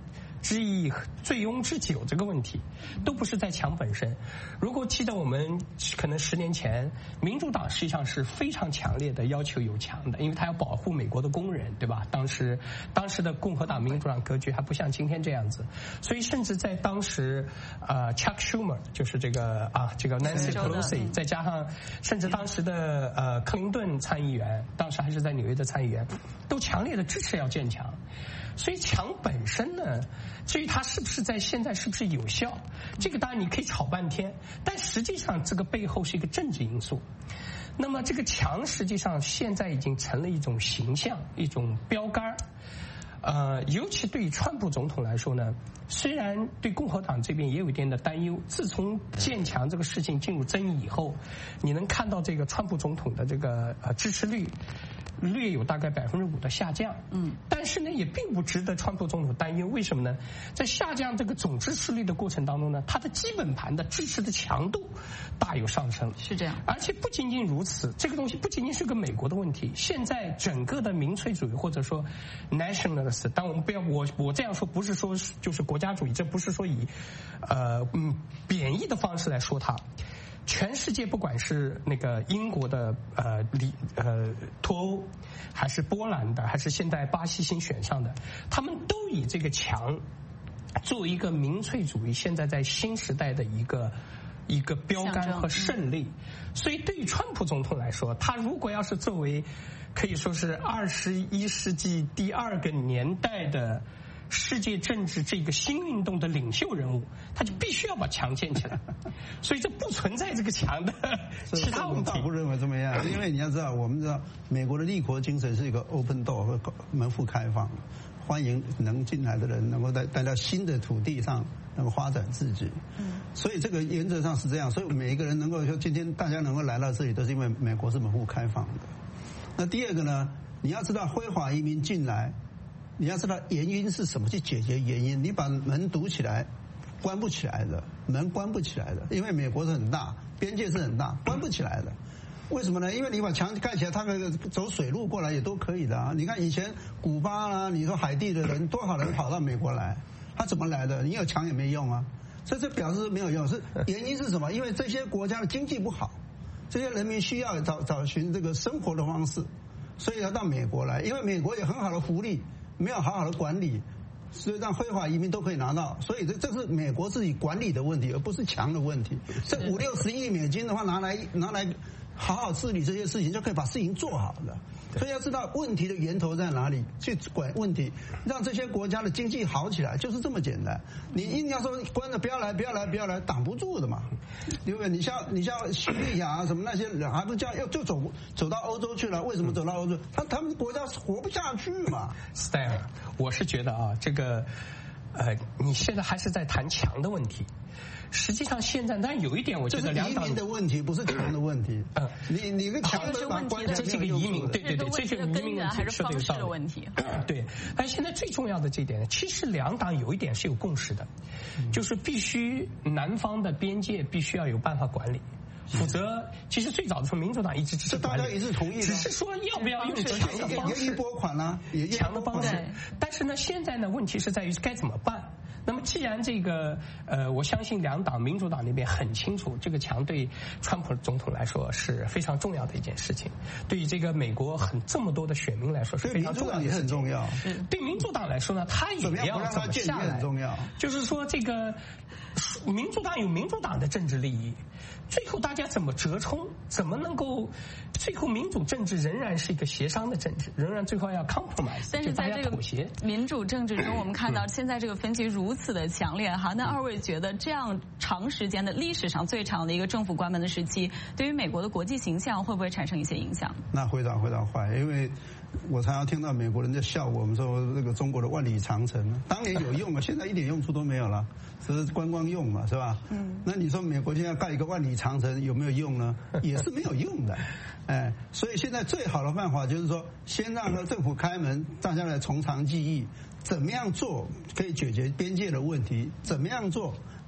S7: 之一、醉翁之酒这个问题，都不是在墙本身。如果记得我们可能10年前，民主党实际上是非常强烈的要求有墙的，因为他要保护美国的工人，对吧？当时的共和党、民主党格局还不像今天这样子，所以甚至在当时，Chuck Schumer 就是这个 Nancy Pelosi， 再加上甚至当时的克林顿参议员，当时还是在纽约的参议员，都强烈的支持要建墙。所以墙本身呢，至于它是不是在现在是不是有效，这个当然你可以吵半天，但实际上这个背后是一个政治因素。那么这个墙实际上现在已经成了一种形象，一种标杆。尤其对于川普总统来说呢，虽然对共和党这边也有一点的担忧，自从建墙这个事情进入争议以后，你能看到这个川普总统的这个支持率略有大概5%的下降，但是呢也并不值得川普总统担忧。为什么呢？在下降这个总支持率的过程当中呢，它的基本盘的支持的强度大有上升。
S4: 是这样。而
S7: 且不仅仅如此，这个东西不仅仅是个美国的问题，现在整个的民粹主义或者说 nationalist， 但我们不要我这样说不是说就是国家主义，这不是说以贬义的方式来说它。全世界不管是那个英国的脱欧，还是波兰的，还是现在巴西新选上的，他们都以这个墙作为一个民粹主义现在在新时代的一个标杆和胜利。所以对于川普总统来说，他如果要是作为可以说是21世纪第2个年代的世界政治这个新运动的领袖人物，他就必须要把墙建起来，所以这不存在这个墙的其他问题。
S6: 我不认为这么样，因为你要知道，我们知道美国的立国精神是一个 open door， 门户开放，欢迎能进来的人能够待到新的土地上能够发展自己。所以这个原则上是这样，所以每一个人能够说今天大家能够来到这里，都是因为美国是门户开放的。那第二个呢，你要知道非法移民进来，你要知道原因是什么，去解决原因。你把门堵起来，关不起来的，门关不起来的，因为美国是很大，边界是很大，关不起来的。为什么呢？因为你把墙盖起来，他们走水路过来也都可以的啊。你看以前古巴啊，你说海地的人多少人跑到美国来，他怎么来的？你有墙也没用啊。所以这表示没有用，是原因是什么？因为这些国家的经济不好，这些人民需要找寻这个生活的方式，所以要到美国来。因为美国有很好的福利，没有好好的管理，所以让非法移民都可以拿到。所以这是美国自己管理的问题，而不是墙的问题。这50-60亿美金的话，拿来好好治理这些事情，就可以把事情做好了。所以要知道问题的源头在哪里，去管问题，让这些国家的经济好起来，就是这么简单。你硬要说关着不要来，挡不住的嘛，对不对？你像叙利亚什么那些人，还不这样就走到欧洲去了？为什么走到欧洲？他们国家活不下去嘛。
S7: Style， 我是觉得啊，这个你现在还是在谈墙的问题。实际上现在，但有一点我觉得
S6: 移民的问题不是墙的问题。你个墙的把关，
S7: 这是个移民，对，这是移民问题，
S4: 还是方式的问题。
S7: 对，但现在最重要的这一点呢，其实两党有一点是有共识的，就是必须南方的边界必须要有办法管理。否则，其实最早的时候，民主党一直支持管理，
S6: 大家一致同意，
S7: 只是说要不要用强的方式，
S6: 拨款呢，
S7: 强的方式。但是呢，现在呢，问题是在于该怎么办。那么既然这个我相信两党民主党那边很清楚，这个墙对川普总统来说是非常重要的一件事情，对于这个美国这么多的选民来说是非常重要的事情。
S6: 也很重要。
S7: 对民主党来说呢，他也要怎么下来，
S6: 很重要。
S7: 就是说这个民主党有民主党的政治利益，最后大家怎么折冲，怎么能够最后民主政治仍然是一个协商的政治，仍然最后要 compromise，
S4: 但是在这个民主政治中，我们看到现在这个分歧如此的强烈哈。那二位觉得这样长时间的历史上最长的一个政府关门的时期，对于美国的国际形象会不会产生一些影响？
S6: 那非常坏，因为我常常听到美国人在笑我们说这个中国的万里长城，当年有用啊，现在一点用处都没有了，只是观光用嘛，是吧？那你说美国现在盖一个万里长城有没有用呢？也是没有用的。所以现在最好的办法就是说，先让政府开门，大家来从长计议，怎么样做可以解决边界的问题，怎么样做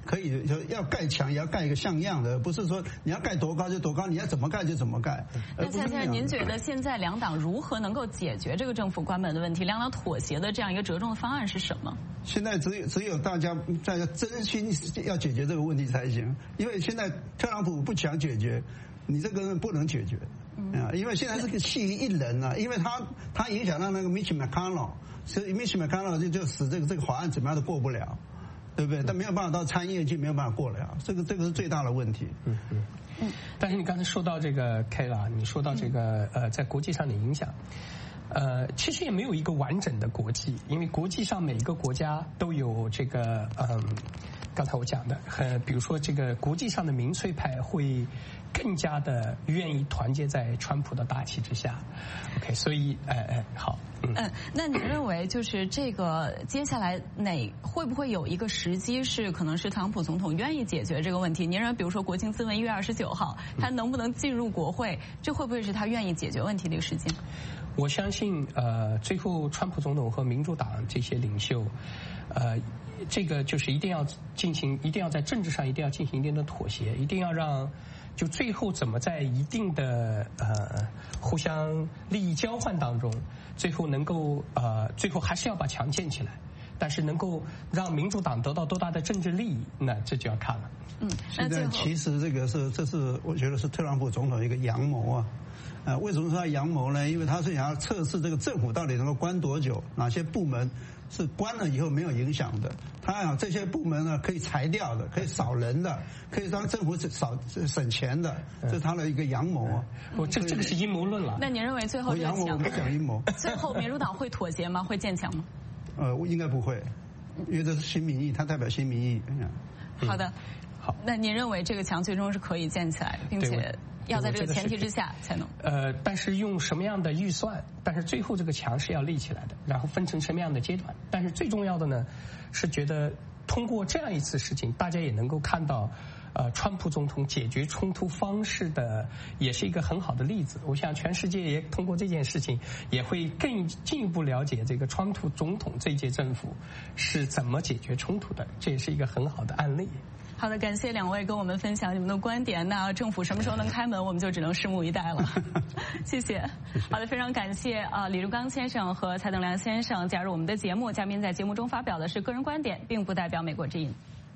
S6: 可以要盖墙也要盖一个像样的，不是说你要盖多高就多高，你要怎么盖就怎么盖。
S4: 那蔡先生，您觉得现在两党如何能够解决这个政府关门的问题？两党妥协的这样一个折中的方案是什么？
S6: 现在只有大家真心要解决这个问题才行，因为现在特朗普不想解决，你这个不能解决。因为现在是个系于一人啊，因为他影响到那个 Mitch McConnell， 所以 Mitch McConnell 就使这个法案怎么样都过不了，对不对？但没有办法到参议院去，没有办法过了，这个是最大的问题。
S7: 但是你刚才说到这个 Kayla， 你说到这个在国际上的影响。其实也没有一个完整的国际，因为国际上每一个国家都有这个刚才我讲的，比如说这个国际上的民粹派会更加的愿意团结在川普的大旗之下。OK， 所以好，
S4: 那您认为就是这个接下来会不会有一个时机是可能是特朗普总统愿意解决这个问题？您认为比如说国情咨文1月29号，他能不能进入国会？这会不会是他愿意解决问题的一个时间？
S7: 我相信最后川普总统和民主党这些领袖，这个就是一定要在政治上一定要进行一定的妥协，一定要让就最后怎么在一定的互相利益交换当中，最后能够最后还是要把墙建起来，但是能够让民主党得到多大的政治利益，那这就要看了。
S6: 现在其实这是我觉得是特朗普总统一个阳谋啊。为什么说他阳谋呢？因为他是想要测试这个政府到底能够关多久，哪些部门是关了以后没有影响的。他想这些部门呢可以裁掉的，可以少人的，可以让政府省钱的，这是他的一个阳谋啊。
S7: 这个是阴谋论了。
S4: 那您认为最后这个
S6: 阳谋我不讲阴谋。
S4: 最后民主党会妥协吗？会建墙吗？
S6: 应该不会，因为这是新民意，它代表新民意。
S4: 好的，好。那您认为这个墙最终是可以建起来，并且要在这个前提之下才能。
S7: 但是用什么样的预算？但是最后这个墙是要立起来的，然后分成什么样的阶段？但是最重要的呢，是觉得通过这样一次事情，大家也能够看到，川普总统解决冲突方式的也是一个很好的例子。我想全世界也通过这件事情，也会更进一步了解这个川普总统这届政府是怎么解决冲突的，这也是一个很好的案例。
S4: 好的，感谢两位跟我们分享你们的观点。那政府什么时候能开门，我们就只能拭目以待了。谢谢。好的，非常感谢李如刚先生和蔡登良先生加入我们的节目。嘉宾在节目中发表的是个人观点，并不代表美国之音。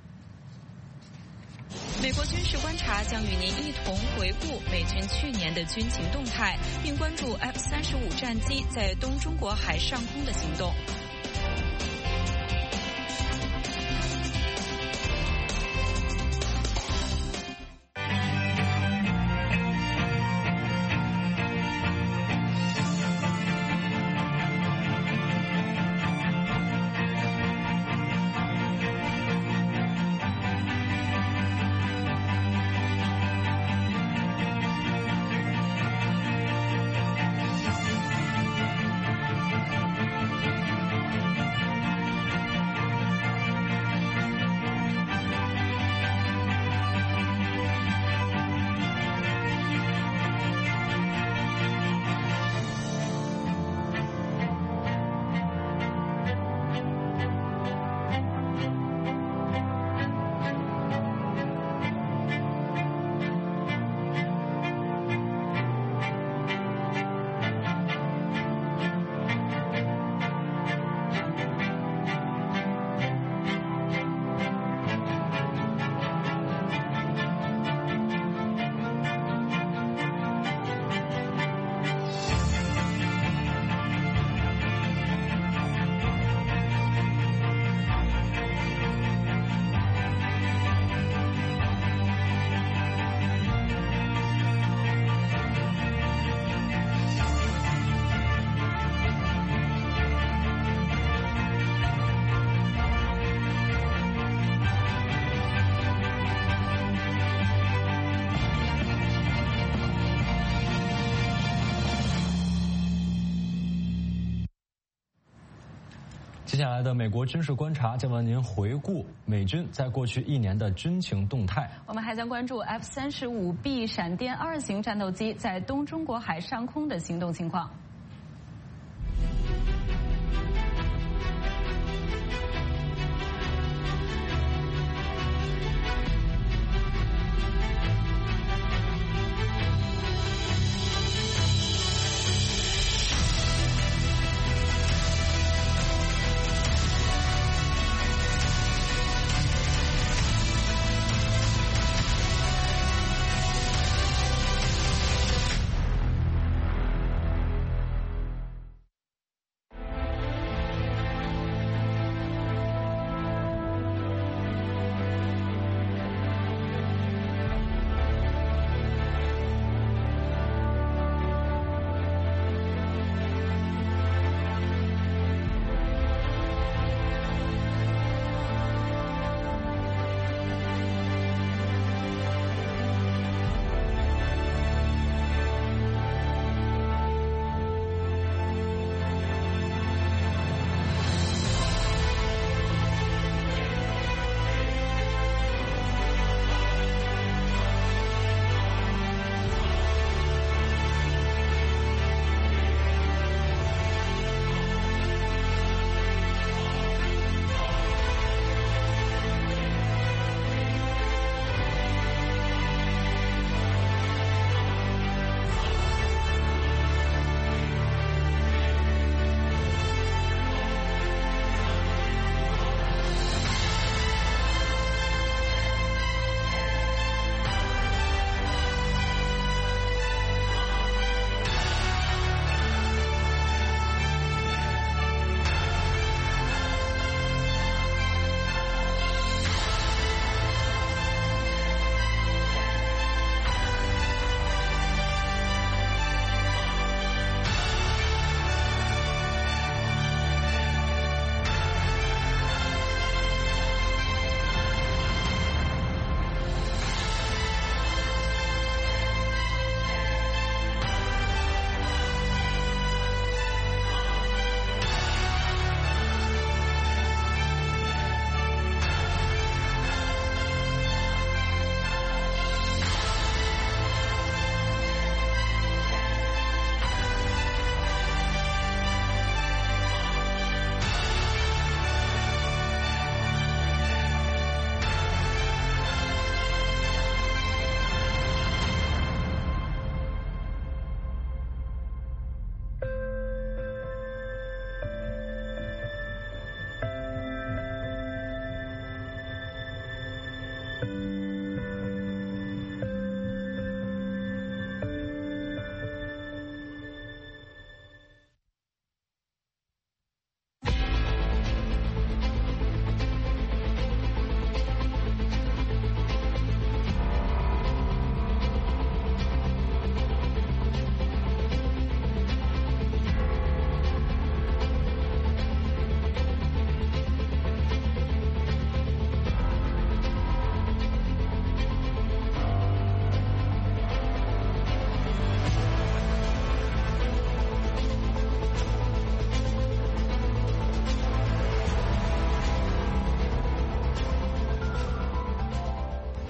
S2: 美国军事观察将与您一同回顾美军去年的军情动态，并关注 F-35战机在东中国海上空的行动。
S3: 接下来的美国军事观察将为您回顾美军在过去1年的军情动态。
S4: 我们还将关注 F-35B 闪电2型战斗机在东中国海上空的行动情况。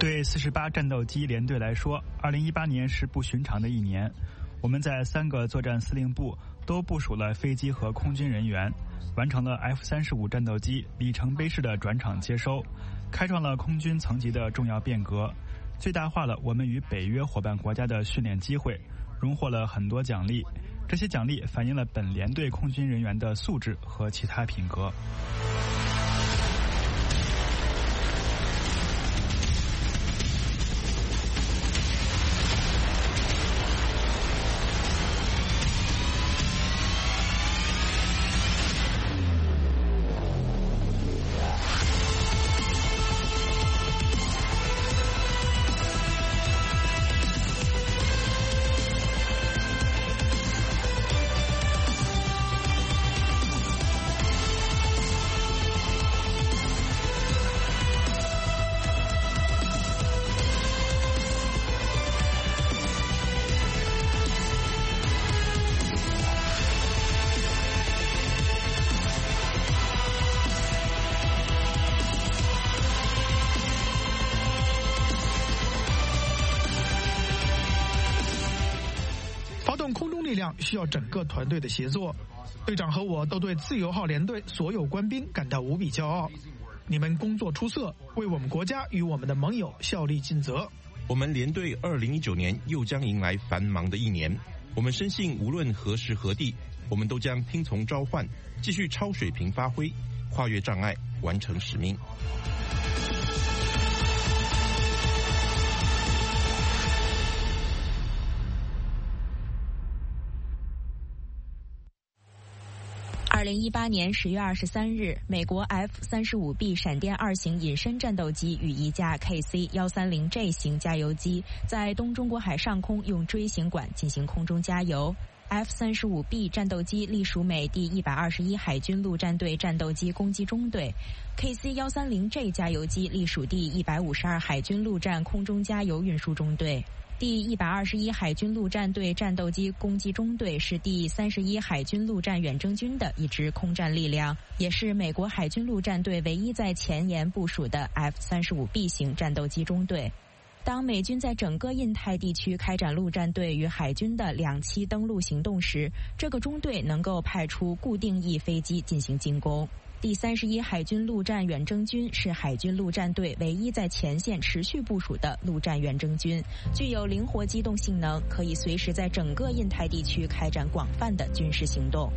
S9: 对48战斗机联队来说，2018年是不寻常的一年。我们在3个作战司令部都部署了飞机和空军人员，完成了 F-35战斗机里程碑式的转场接收，开创了空军层级的重要变革，最大化了我们与北约伙伴国家的训练机会，荣获了很多奖励。这些奖励反映了本联队空军人员的素质和其他品格。
S12: 空中力量需要整个团队的协作。队长和我都对自由号联队所有官兵感到无比骄傲。你们工作出色，为我们国家与我们的盟友效力尽责。
S13: 我们联队2019年又将迎来繁忙的一年。我们深信，无论何时何地，我们都将听从召唤，继续超水平发挥，跨越障碍，完成使命。
S22: 2018年10月23日，美国 F-35B 闪电2型隐身战斗机与一架 KC-130J 型加油机在东中国海上空用锥形管进行空中加油。F-35B 战斗机隶属美第121海军陆战队战斗机攻击中队， KC-130J 加油机隶属第152海军陆战空中加油运输中队。第121海军陆战队战斗机攻击中队是第31海军陆战远征军的一支空战力量，也是美国海军陆战队唯一在前沿部署的 F-35B 型战斗机中队。当美军在整个印太地区开展陆战队与海军的2栖登陆行动时，这个中队能够派出固定翼飞机进行进攻。第31海军陆战远征军是海军陆战队唯一在前线持续部署的陆战远征军，具有灵活机动性能，可以随时在整个印太地区开展广泛的军事行动。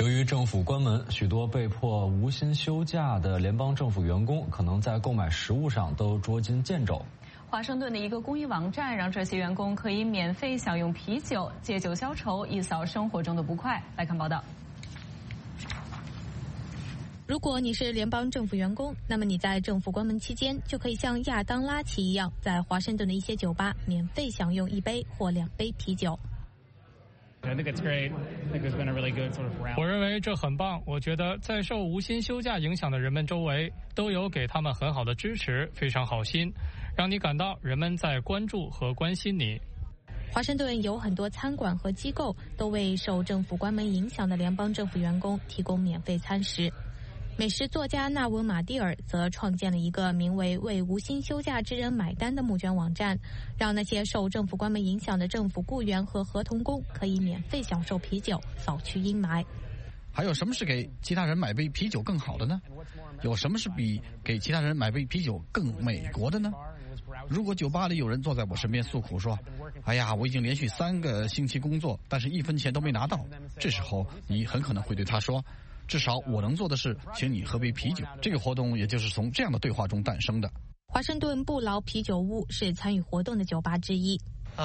S3: 由于政府关门，许多被迫无薪休假的联邦政府员工可能在购买食物上都捉襟见肘。
S4: 华盛顿的一个公益网站让这些员工可以免费享用啤酒，借酒消愁，一扫生活中的不快。来看报道。
S11: 如果你是联邦政府员工，那么你在政府关门期间就可以像亚当拉奇一样，在华盛顿的一些酒吧免费享用1杯或2杯啤酒。
S14: 我认为这很棒。我觉得在受无薪休假影响的人们周围都有给他们很好的支持，非常好心，让你感到人们在关注和关心你。
S11: 华盛顿有很多餐馆和机构都为受政府关门影响的联邦政府员工提供免费餐食。美食作家纳文·马蒂尔则创建了一个名为“为无薪休假之人买单”的募捐网站，让那些受政府关门影响的政府雇员和合同工可以免费享受啤酒，扫去阴霾。
S21: 还有什么是给其他人买杯啤酒更好的呢？有什么是比给其他人买杯啤酒更美国的呢？如果酒吧里有人坐在我身边诉苦说：“哎呀，我已经连续3个星期工作，但是1分钱都没拿到。”这时候你很可能会对他说：“至少我能做的是请你喝杯啤酒。”这个活动也就是从这样的对话中诞生的。
S11: 华盛顿布劳啤酒屋是参与活动的酒吧之一。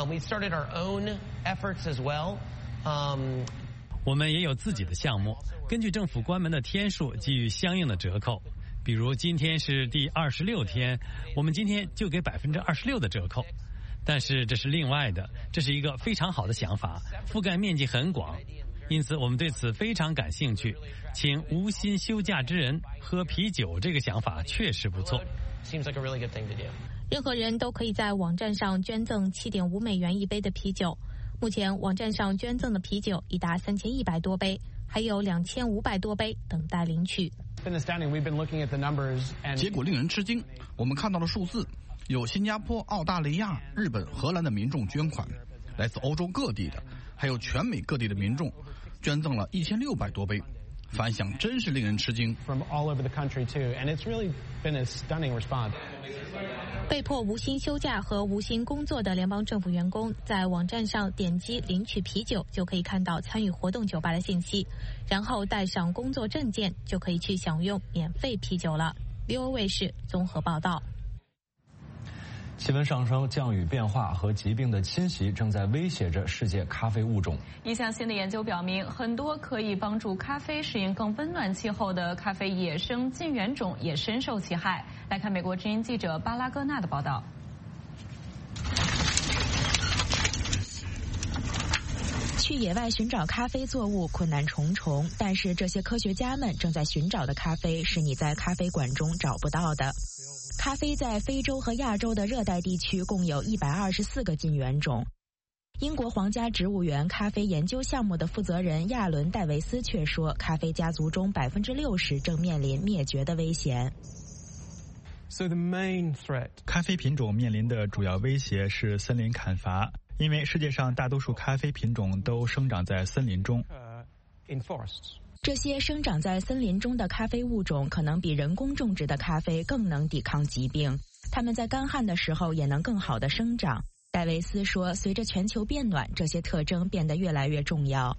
S8: 我们也有自己的项目，根据政府关门的天数给予相应的折扣。比如今天是第26天，我们今天就给26%的折扣。但是这是另外的，这是一个非常好的想法，覆盖面积很广。因此我们对此非常感兴趣，请无薪休假之人喝啤酒这个想法确实不错。
S11: 任何人都可以在网站上捐赠7.5美元1杯的啤酒。目前网站上捐赠的啤酒已达3100多杯，还有2500多杯等待领取。
S21: 结果令人吃惊，我们看到了数字，有新加坡、澳大利亚、日本、荷兰的民众捐款，来自欧洲各地的，还有全美各地的民众捐赠了1600多杯，反响真是令人吃惊。
S11: 被迫无薪休假和无薪工作的联邦政府员工在网站上点击领取啤酒，就可以看到参与活动酒吧的信息，然后带上工作证件，就可以去享用免费啤酒了。VOA 卫视综合报道。
S3: 气温上升、降雨变化和疾病的侵袭正在威胁着世界咖啡物种。
S4: 一项新的研究表明，很多可以帮助咖啡适应更温暖气候的咖啡野生近缘种也深受其害。来看美国之音记者巴拉戈纳的报道。
S22: 去野外寻找咖啡作物困难重重，但是这些科学家们正在寻找的咖啡是你在咖啡馆中找不到的。咖啡在非洲和亚洲的热带地区共有124个近缘种。英国皇家植物园咖啡研究项目的负责人亚伦·戴维斯却说，咖啡家族中60%正面临灭绝的危险。
S9: 咖啡品种面临的主要威胁是森林砍伐，因为世界上大多数咖啡品种都生长在森林中。
S22: 这些生长在森林中的咖啡物种可能比人工种植的咖啡更能抵抗疾病，它们在干旱的时候也能更好地生长。戴维斯说，随着全球变暖，这些特征变得越来越重要。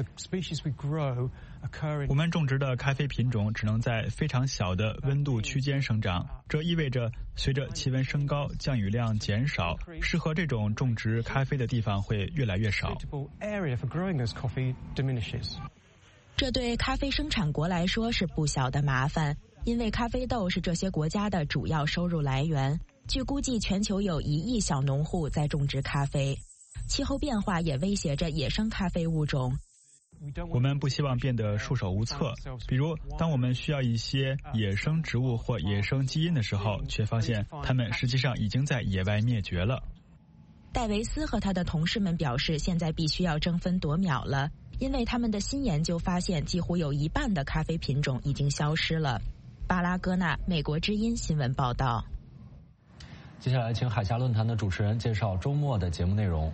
S9: 我们种植的咖啡品种只能在非常小的温度区间生长，这意味着随着气温升高，降雨量减少，适合这种种植咖啡的地方会越来越少。
S22: 这对咖啡生产国来说是不小的麻烦，因为咖啡豆是这些国家的主要收入来源。据估计，全球有1亿小农户在种植咖啡。气候变化也威胁着野生咖啡物种。
S9: 我们不希望变得束手无策，比如当我们需要一些野生植物或野生基因的时候，却发现它们实际上已经在野外灭绝了。
S22: 戴维斯和他的同事们表示，现在必须要争分夺秒了，因为他们的新研究发现，几乎有1半的咖啡品种已经消失了。巴拉戈纳，美国之音新闻报道。
S3: 接下来请海峡论坛的主持人介绍周末的节目内容。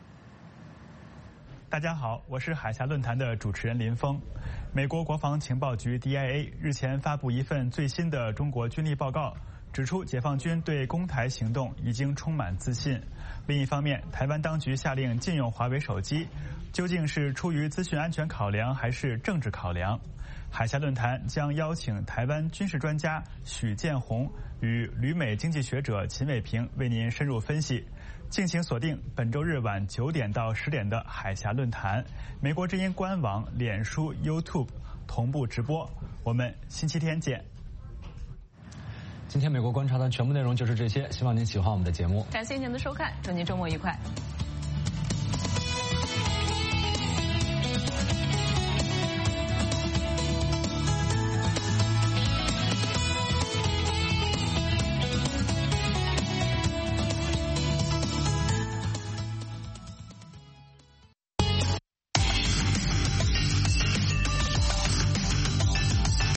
S9: 大家好，我是海峡论坛的主持人林峰。美国国防情报局 DIA 日前发布一份最新的中国军力报告， 指出解放军对攻台行动已经充满自信。另一方面，台湾当局下令禁用华为手机，究竟是出于资讯安全考量还是政治考量？海峡论坛将邀请台湾军事专家许建宏与旅美经济学者秦伟平为您深入分析。敬请锁定本周日晚9点到10点的海峡论坛，美国之音官网、脸书、YouTube 同步直播。我们星期天见。
S3: 今天美国观察的全部内容就是这些，希望您喜欢我们的节目。
S4: 感谢您的收看，祝您周末愉快。